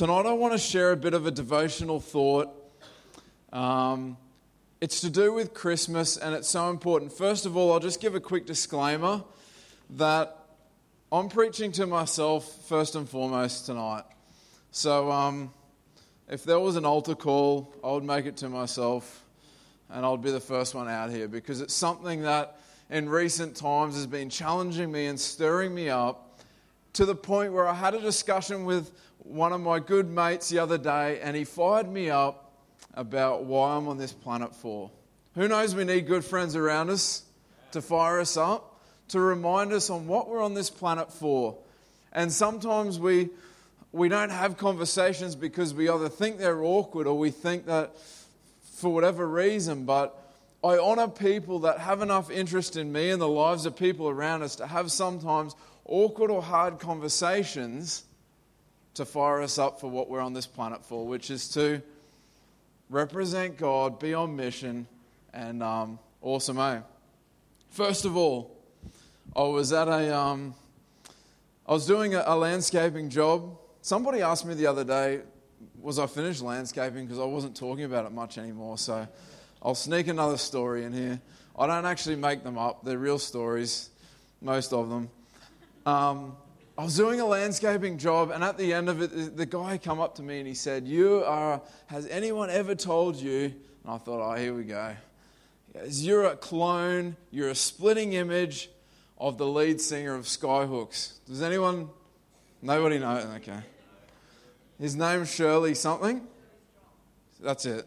Tonight I want to share a bit of a devotional thought. It's to do with Christmas, and it's so important. First of all, I'll just give a quick disclaimer that I'm preaching to myself first and foremost tonight. So if there was an altar call, I would make it to myself, and I'd be the first one out here, because it's something that in recent times has been challenging me and stirring me up to the point where I had a discussion with one of my good mates the other day, and he fired me up about why I'm on this planet for. Who knows, we need good friends around us to fire us up, to remind us on what we're on this planet for. And sometimes we don't have conversations because we either think they're awkward or we think that for whatever reason, but I honour people that have enough interest in me and the lives of people around us to have sometimes awkward or hard conversations to fire us up for what we're on this planet for, which is to represent God, be on mission, and awesome, eh? First of all, I was doing a landscaping job. Somebody asked me the other day, was I finished landscaping? Because I wasn't talking about it much anymore, so I'll sneak another story in here. I don't actually make them up. They're real stories, most of them. I was doing a landscaping job, and at the end of it, the guy came up to me and he said, has anyone ever told you, and I thought, oh, here we go. He goes, you're a clone, you're a splitting image of the lead singer of Skyhooks. Does anyone, nobody know? Okay. His name's Shirley something. That's it.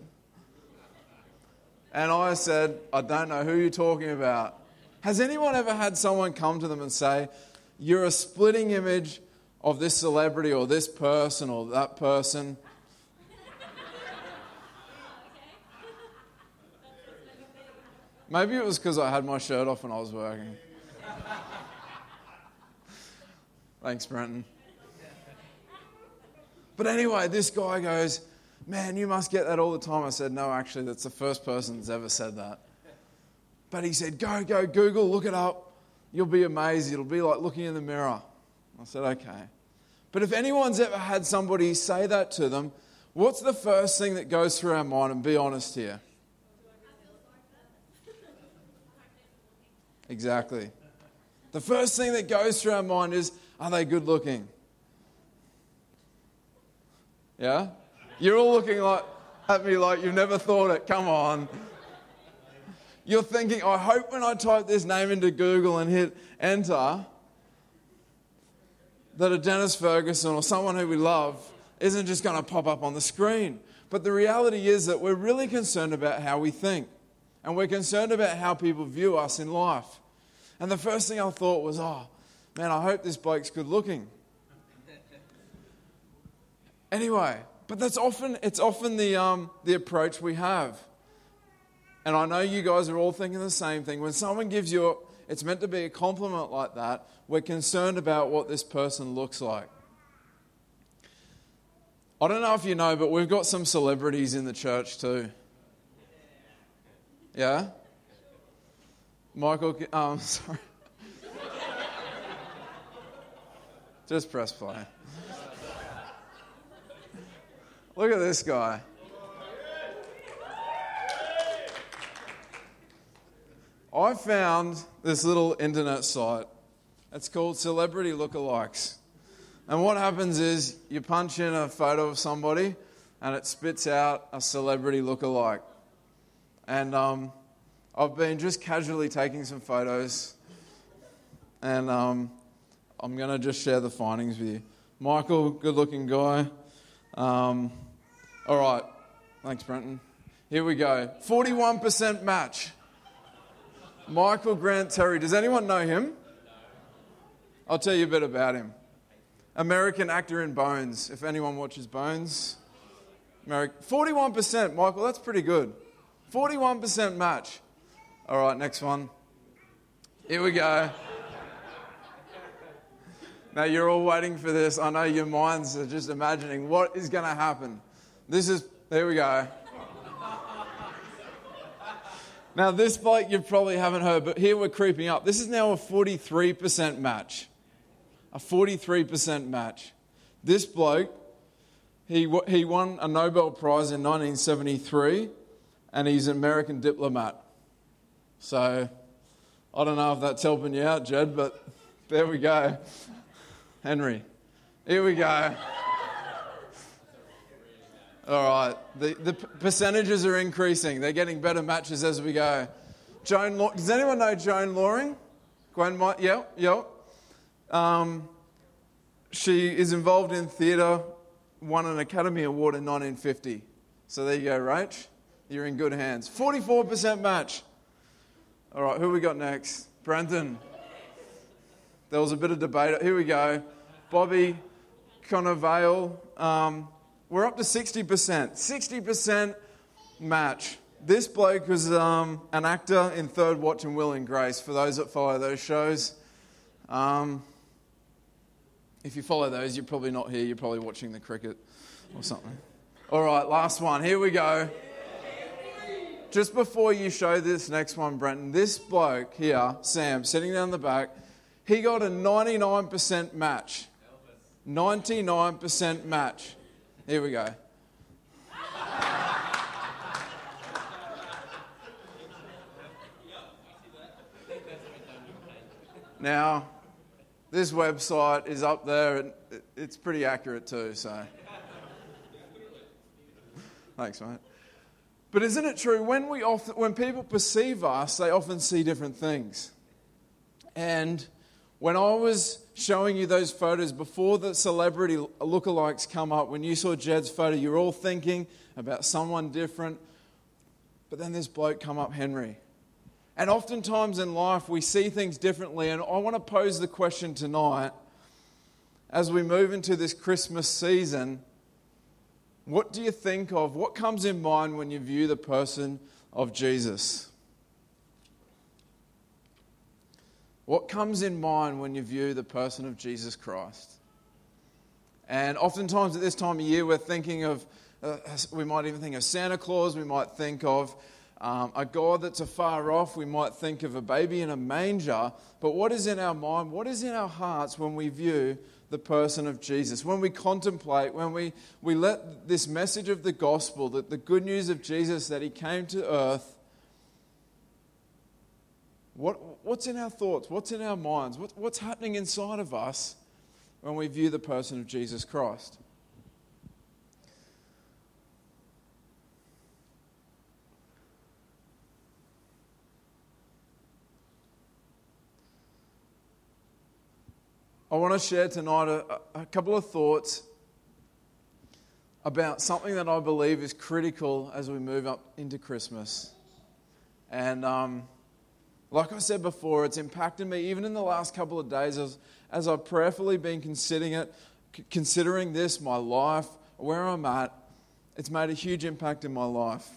And I said, I don't know who you're talking about. Has anyone ever had someone come to them and say, you're a splitting image of this celebrity or this person or that person? Maybe it was because I had my shirt off when I was working. Thanks, Brenton. But anyway, this guy goes, man, you must get that all the time. I said, no, actually, that's the first person that's ever said that. But he said, go, Google, look it up. You'll be amazed. It'll be like looking in the mirror. I said, okay. But if anyone's ever had somebody say that to them, what's the first thing that goes through our mind? And be honest here. Exactly. The first thing that goes through our mind is, are they good looking? Yeah? You're all looking at me like you've never thought it. Come on. You're thinking, I hope when I type this name into Google and hit enter, that a Dennis Ferguson or someone who we love isn't just going to pop up on the screen. But the reality is that we're really concerned about how we think. And we're concerned about how people view us in life. And the first thing I thought was, oh, man, I hope this bloke's good looking. Anyway, but it's often the approach we have. And I know you guys are all thinking the same thing. When someone gives you, it's meant to be a compliment like that, we're concerned about what this person looks like. I don't know if you know, but we've got some celebrities in the church too. Yeah? Michael, sorry. Just press play. Look at this guy. I found this little internet site. It's called Celebrity Lookalikes. And what happens is you punch in a photo of somebody and it spits out a celebrity lookalike. And I've been just casually taking some photos, and I'm going to just share the findings with you. Michael, good-looking guy. All right. Thanks, Brenton. Here we go. 41% match. Michael Grant Terry. Does anyone know him? I'll tell you a bit about him. American actor in Bones. If anyone watches Bones. 41%, Michael. That's pretty good. 41% match. All right, next one. Here we go. Now, you're all waiting for this. I know your minds are just imagining what is going to happen. There we go. Now, this bloke you probably haven't heard, but here we're creeping up. This is now a 43% match. A 43% match. This bloke He won a Nobel Prize in 1973, and he's an American diplomat. So I don't know if that's helping you out, Jed, but there we go. Henry, here we go. All right, the percentages are increasing. They're getting better matches as we go. Does anyone know Joan Loring? Yep. She is involved in theatre, won an Academy Award in 1950. So there you go, Rach. You're in good hands. 44% match. All right, who we got next? Brenton. There was a bit of debate. Here we go. Bobby Cannavale. We're up to 60%. 60% match. This bloke was an actor in Third Watch and Will and Grace, for those that follow those shows. If you follow those, you're probably not here. You're probably watching the cricket or something. All right, last one. Here we go. Just before you show this next one, Brenton, this bloke here, Sam, sitting down the back, he got a 99% match. 99% match. Here we go. Now, this website is up there, and it's pretty accurate too, so. Thanks, mate. But isn't it true, when people perceive us, they often see different things. And when I was showing you those photos, before the celebrity lookalikes come up, when you saw Jed's photo, you're all thinking about someone different. But then this bloke come up, Henry. And oftentimes in life, we see things differently. And I want to pose the question tonight, as we move into this Christmas season, what do you think of? What comes in mind when you view the person of Jesus? What comes in mind when you view the person of Jesus Christ? And oftentimes at this time of year, we're thinking of, we might even think of Santa Claus, we might think of a God that's afar off, we might think of a baby in a manger. But what is in our mind, what is in our hearts when we view the person of Jesus? When we contemplate, when we let this message of the gospel, that the good news of Jesus, that he came to earth, what's in our thoughts? What's in our minds? What's happening inside of us when we view the person of Jesus Christ? I want to share tonight a couple of thoughts about something that I believe is critical as we move up into Christmas. And like I said before, it's impacted me even in the last couple of days as I've prayerfully been considering this, my life, where I'm at. It's made a huge impact in my life.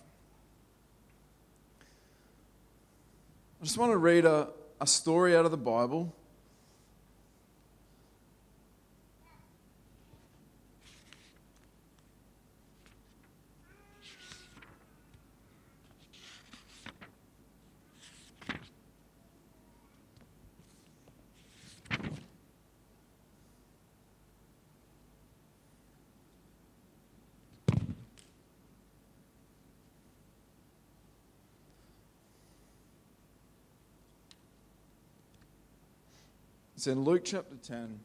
I just want to read a story out of the Bible. It's in Luke chapter 10.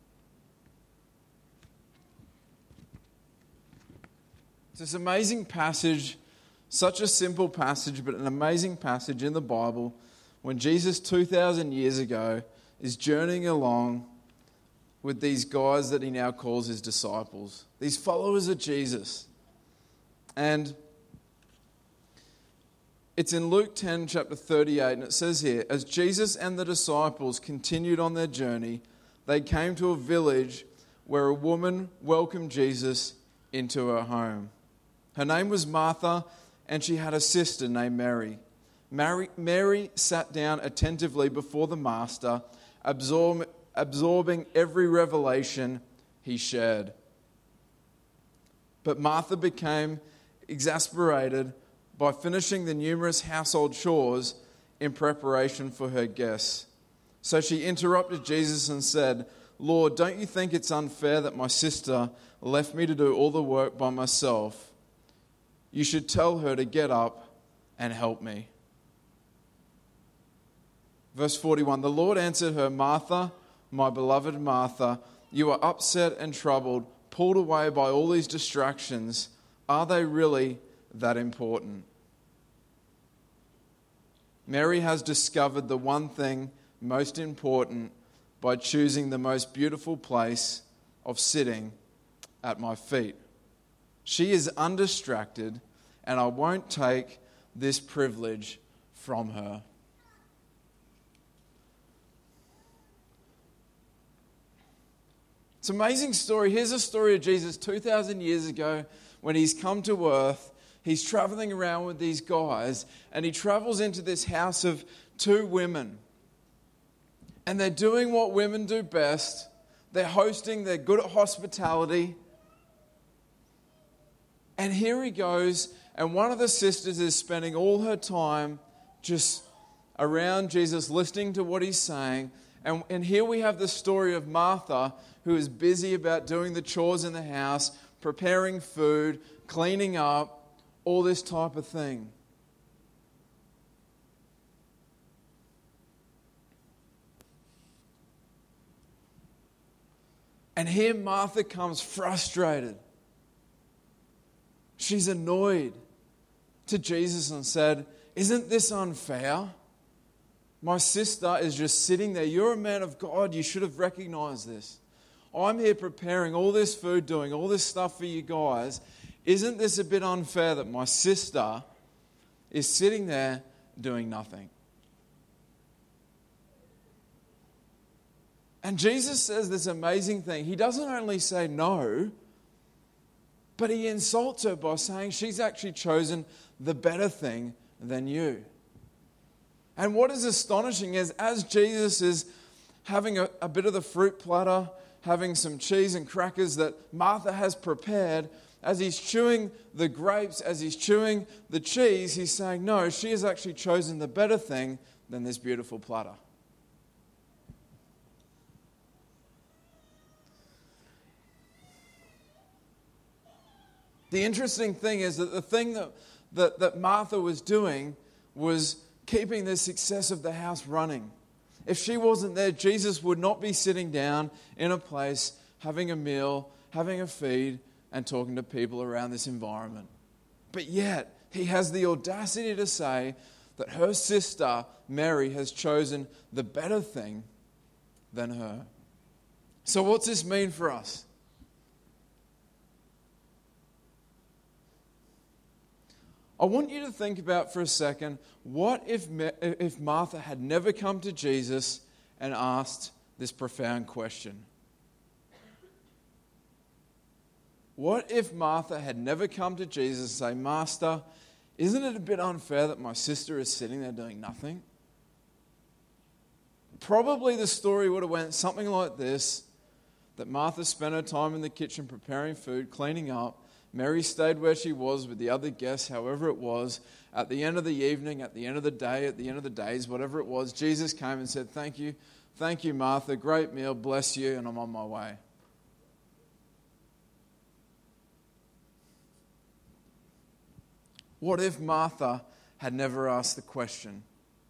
It's this amazing passage, such a simple passage, but an amazing passage in the Bible when Jesus 2,000 years ago is journeying along with these guys that he now calls his disciples, these followers of Jesus. And it's in Luke 10, chapter 38, and it says here, as Jesus and the disciples continued on their journey, they came to a village where a woman welcomed Jesus into her home. Her name was Martha, and she had a sister named Mary. Mary sat down attentively before the Master, absorbing every revelation he shared. But Martha became exasperated by finishing the numerous household chores in preparation for her guests. So she interrupted Jesus and said, Lord, don't you think it's unfair that my sister left me to do all the work by myself. You should tell her to get up and help me." Verse 41, "The Lord answered her, 'Martha, my beloved Martha, you are upset and troubled, pulled away by all these distractions. Are they really that important?'" Mary has discovered the one thing most important by choosing the most beautiful place of sitting at my feet. She is undistracted, and I won't take this privilege from her. It's an amazing story. Here's a story of Jesus 2,000 years ago when he's come to earth. He's traveling around with these guys, and he travels into this house of two women. And they're doing what women do best. They're hosting, they're good at hospitality. And here he goes, and one of the sisters is spending all her time just around Jesus, listening to what he's saying. And here we have the story of Martha, who is busy about doing the chores in the house, preparing food, cleaning up, all this type of thing. And here Martha comes frustrated. She's annoyed to Jesus and said, "Isn't this unfair? My sister is just sitting there. You're a man of God. You should have recognized this. I'm here preparing all this food, doing all this stuff for you guys. Isn't this a bit unfair that my sister is sitting there doing nothing?" And Jesus says this amazing thing. He doesn't only say no, but he insults her by saying she's actually chosen the better thing than you. And what is astonishing is, as Jesus is having a bit of the fruit platter, having some cheese and crackers that Martha has prepared, as he's chewing the grapes, as he's chewing the cheese, he's saying, no, she has actually chosen the better thing than this beautiful platter. The interesting thing is that the thing that Martha was doing was keeping the success of the house running. If she wasn't there, Jesus would not be sitting down in a place, having a meal, having a feed, and talking to people around this environment. But yet, he has the audacity to say that her sister, Mary, has chosen the better thing than her. So what's this mean for us? I want you to think about for a second, what if Martha had never come to Jesus and asked this profound question? What if Martha had never come to Jesus and say, "Master, isn't it a bit unfair that my sister is sitting there doing nothing?" Probably the story would have went something like this, that Martha spent her time in the kitchen preparing food, cleaning up. Mary stayed where she was with the other guests, however it was. At the end of the evening, at the end of the day, at the end of the days, whatever it was, Jesus came and said, thank you, Martha, great meal, bless you, and I'm on my way. What if Martha had never asked the question?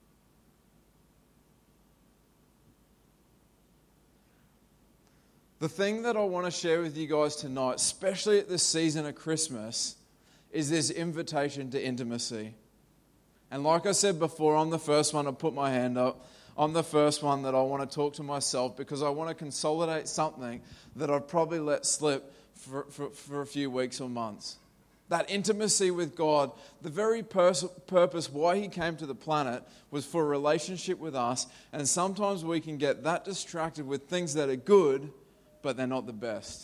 The thing that I want to share with you guys tonight, especially at this season of Christmas, is this invitation to intimacy. And like I said before, I'm the first one to put my hand up. I'm the first one that I want to talk to myself because I want to consolidate something that I'd probably let slip for a few weeks or months. That intimacy with God, the very purpose why he came to the planet was for a relationship with us. And sometimes we can get that distracted with things that are good, but they're not the best.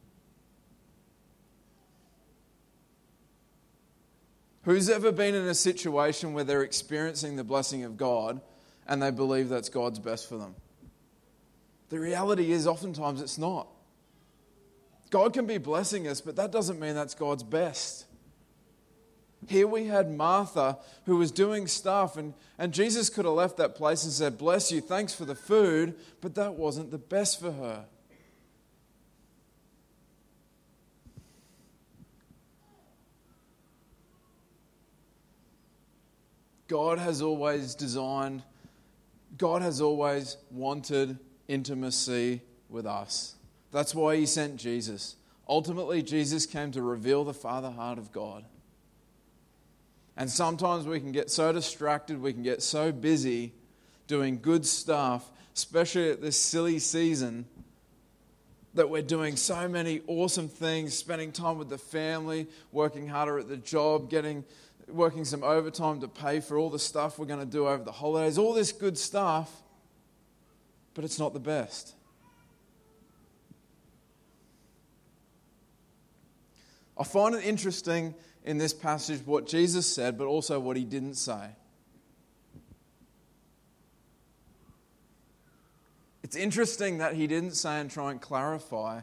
Who's ever been in a situation where they're experiencing the blessing of God and they believe that's God's best for them? The reality is oftentimes it's not. God can be blessing us, but that doesn't mean that's God's best. Here we had Martha who was doing stuff, and Jesus could have left that place and said, bless you, thanks for the food, but that wasn't the best for her. God has always designed, God has always wanted intimacy with us. That's why he sent Jesus. Ultimately, Jesus came to reveal the Father heart of God. And sometimes we can get so distracted, we can get so busy doing good stuff, especially at this silly season, that we're doing so many awesome things, spending time with the family, working harder at the job, working some overtime to pay for all the stuff we're going to do over the holidays, all this good stuff, but it's not the best. I find it interesting in this passage what Jesus said, but also what he didn't say. It's interesting that he didn't say and try and clarify.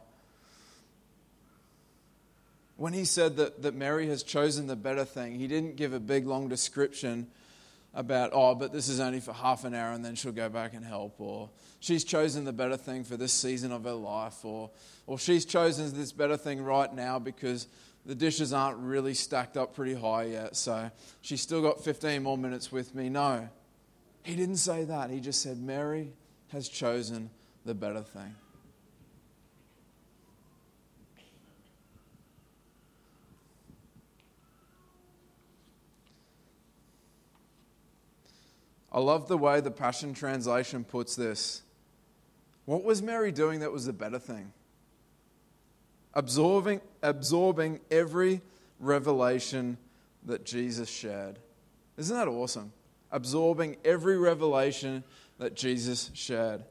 When he said that Mary has chosen the better thing, he didn't give a big long description about, but this is only for half an hour and then she'll go back and help, or she's chosen the better thing for this season of her life, or she's chosen this better thing right now because the dishes aren't really stacked up pretty high yet, so she's still got 15 more minutes with me. No, he didn't say that. He just said Mary has chosen the better thing. I love the way the Passion Translation puts this. What was Mary doing that was the better thing? Absorbing every revelation that Jesus shared. Isn't that awesome? Absorbing every revelation that Jesus shared.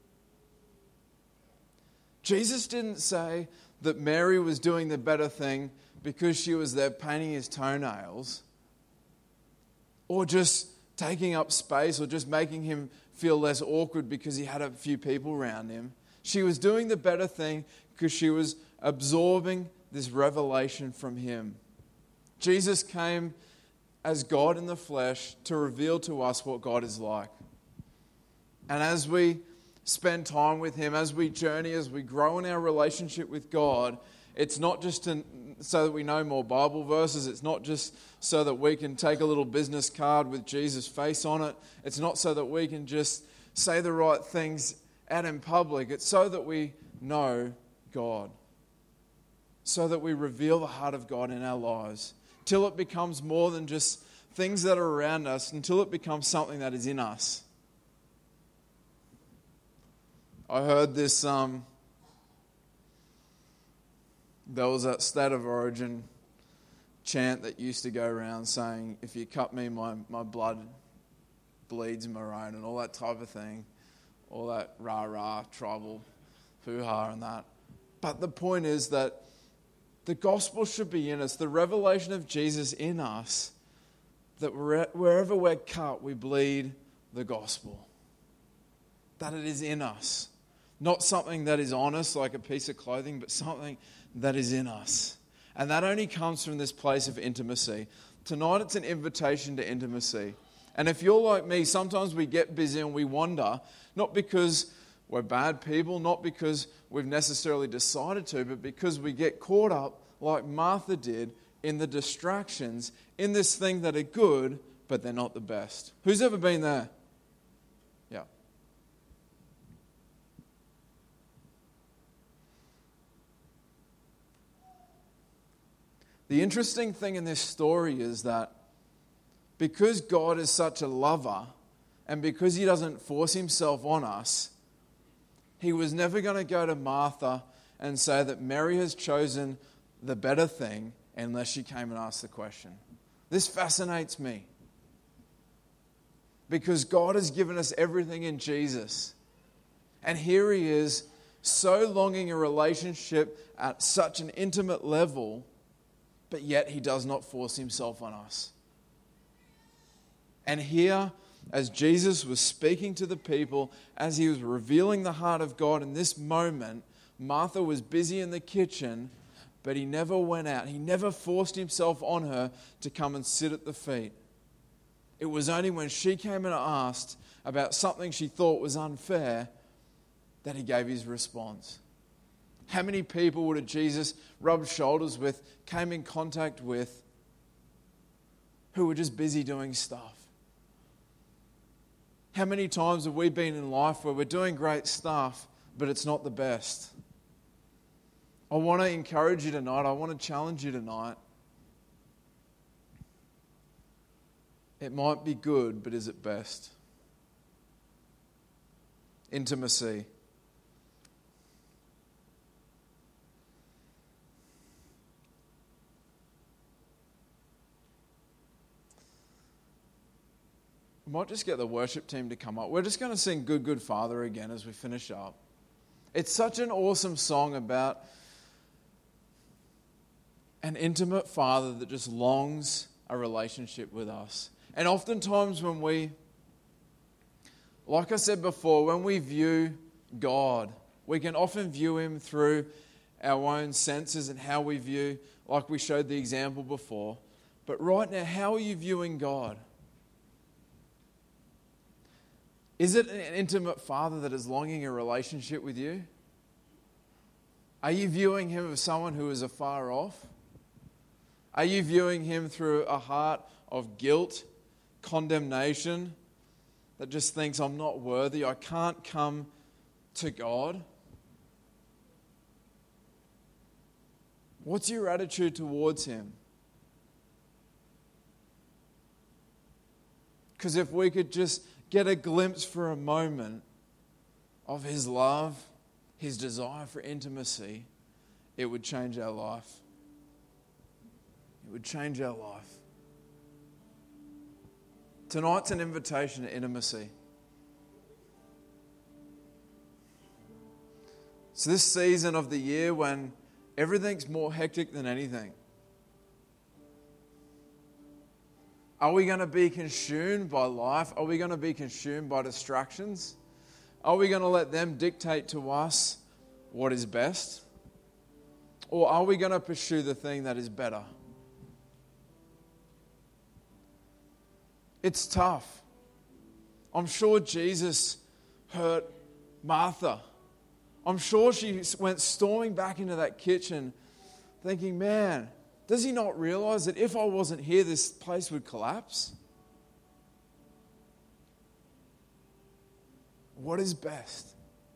Jesus didn't say that Mary was doing the better thing because she was there painting his toenails, or just taking up space, or just making him feel less awkward because he had a few people around him. She was doing the better thing because she was absorbing this revelation from him. Jesus came as God in the flesh to reveal to us what God is like. And as we spend time with him, as we journey, as we grow in our relationship with God, it's not just so that we know more Bible verses. It's not just so that we can take a little business card with Jesus' face on it. It's not so that we can just say the right things out in public. It's so that we know God. So that we reveal the heart of God in our lives. Till it becomes more than just things that are around us, until it becomes something that is in us. I heard this, there was that State of Origin chant that used to go around saying, if you cut me, my blood bleeds maroon, and all that type of thing. All that rah-rah, tribal, hoo-ha and that. But the point is that the gospel should be in us, the revelation of Jesus in us, that wherever we're cut, we bleed the gospel. That it is in us. Not something that is on us like a piece of clothing, but something that is in us. And that only comes from this place of intimacy. Tonight it's an invitation to intimacy. And if you're like me, sometimes we get busy and we wander, not because we're bad people, not because we've necessarily decided to, but because we get caught up, like Martha did, in the distractions, in this thing that are good, but they're not the best. Who's ever been there? Yeah. The interesting thing in this story is that because God is such a lover, and because he doesn't force himself on us, he was never going to go to Martha and say that Mary has chosen the better thing unless she came and asked the question. This fascinates me. Because God has given us everything in Jesus. And here he is, so longing a relationship at such an intimate level, but yet he does not force himself on us. And here, as Jesus was speaking to the people, as he was revealing the heart of God in this moment, Martha was busy in the kitchen, but he never went out. He never forced himself on her to come and sit at the feet. It was only when she came and asked about something she thought was unfair that he gave his response. How many people would have Jesus rubbed shoulders with, came in contact with, who were just busy doing stuff? How many times have we been in life where we're doing great stuff, but it's not the best? I want to encourage you tonight. I want to challenge you tonight. It might be good, but is it best? Intimacy. We might just get the worship team to come up. We're just going to sing Good, Good Father again as we finish up. It's such an awesome song about an intimate Father that just longs a relationship with us. And oftentimes when we, like I said before, when we view God, we can often view Him through our own senses and how we view, like we showed the example before. But right now, how are you viewing God? Is it an intimate Father that is longing a relationship with you? Are you viewing Him as someone who is afar off? Are you viewing Him through a heart of guilt, condemnation, that just thinks, I'm not worthy, I can't come to God? What's your attitude towards Him? Because if we could just get a glimpse for a moment of His love, His desire for intimacy, it would change our life. It would change our life. Tonight's an invitation to intimacy. It's this season of the year when everything's more hectic than anything. Are we going to be consumed by life? Are we going to be consumed by distractions? Are we going to let them dictate to us what is best? Or are we going to pursue the thing that is better? It's tough. I'm sure Jesus hurt Martha. I'm sure she went storming back into that kitchen thinking, man, does he not realize that if I wasn't here, this place would collapse? What is best?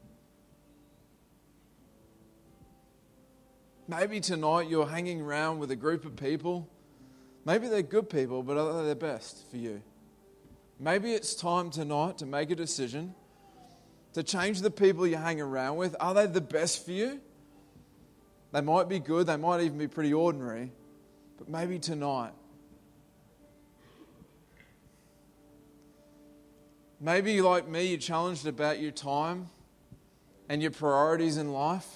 Maybe tonight you're hanging around with a group of people. Maybe they're good people, but are they the best for you? Maybe it's time tonight to make a decision to change the people you hang around with. Are they the best for you? They might be good, they might even be pretty ordinary, but maybe tonight. Maybe like me, you're challenged about your time and your priorities in life.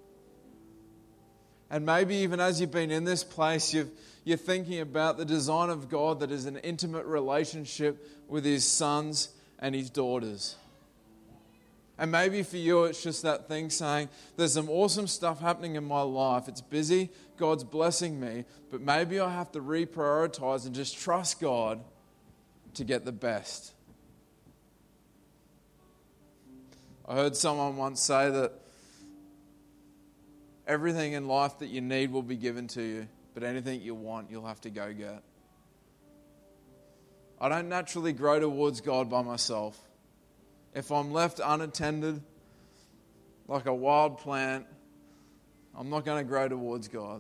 And maybe even as you've been in this place, you're thinking about the design of God that is an intimate relationship with His sons and His daughters. And maybe for you, it's just that thing saying, there's some awesome stuff happening in my life. It's busy. God's blessing me. But maybe I have to reprioritize and just trust God to get the best. I heard someone once say that everything in life that you need will be given to you, but anything you want, you'll have to go get. I don't naturally grow towards God by myself. If I'm left unattended, like a wild plant, I'm not going to grow towards God.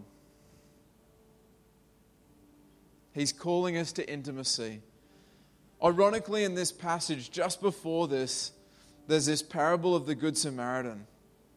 He's calling us to intimacy. Ironically, in this passage, just before this, there's this parable of the Good Samaritan.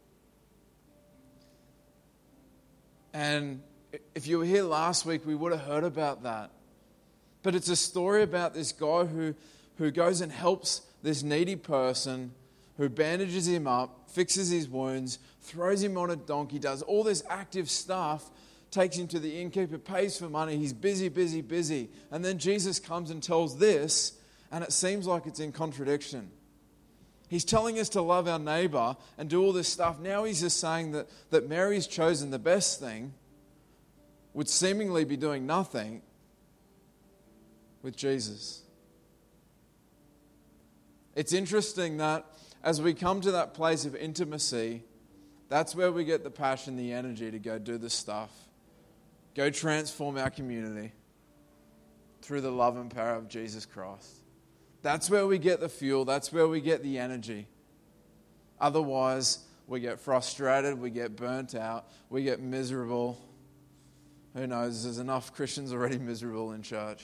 And if you were here last week, we would have heard about that. But it's a story about this guy who goes and helps this needy person, who bandages him up, fixes his wounds, throws him on a donkey, does all this active stuff, takes him to the innkeeper, pays for money, he's busy, busy, busy. And then Jesus comes and tells this, and it seems like it's in contradiction. He's telling us to love our neighbor and do all this stuff. Now he's just saying that Mary's chosen the best thing, would seemingly be doing nothing with Jesus. It's interesting that as we come to that place of intimacy, that's where we get the passion, the energy to go do this stuff. Go transform our community through the love and power of Jesus Christ. That's where we get the fuel. That's where we get the energy. Otherwise, we get frustrated, we get burnt out, we get miserable. Who knows? There's enough Christians already miserable in church.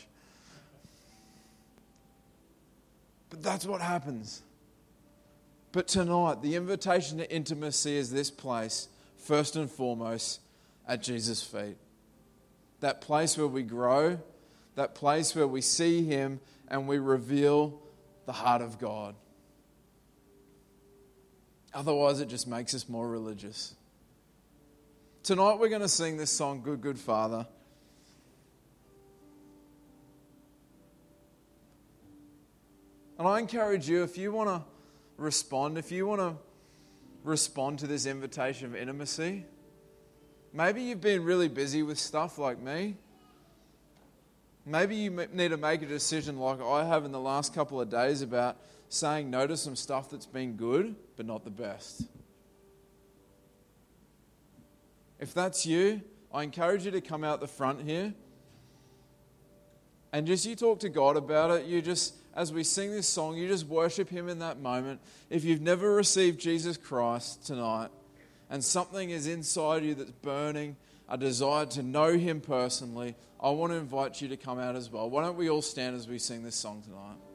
But that's what happens. But tonight, the invitation to intimacy is this place, first and foremost, at Jesus' feet. That place where we grow, that place where we see Him and we reveal the heart of God. Otherwise, it just makes us more religious. Tonight, we're going to sing this song, Good, Good Father. And I encourage you, if you want to respond to this invitation of intimacy, maybe you've been really busy with stuff like me. Maybe you need to make a decision like I have in the last couple of days about saying no to some stuff that's been good, but not the best. If that's you, I encourage you to come out the front here and just you talk to God about it. You just, as we sing this song, you just worship Him in that moment. If you've never received Jesus Christ tonight and something is inside you that's burning, a desire to know Him personally, I want to invite you to come out as well. Why don't we all stand as we sing this song tonight?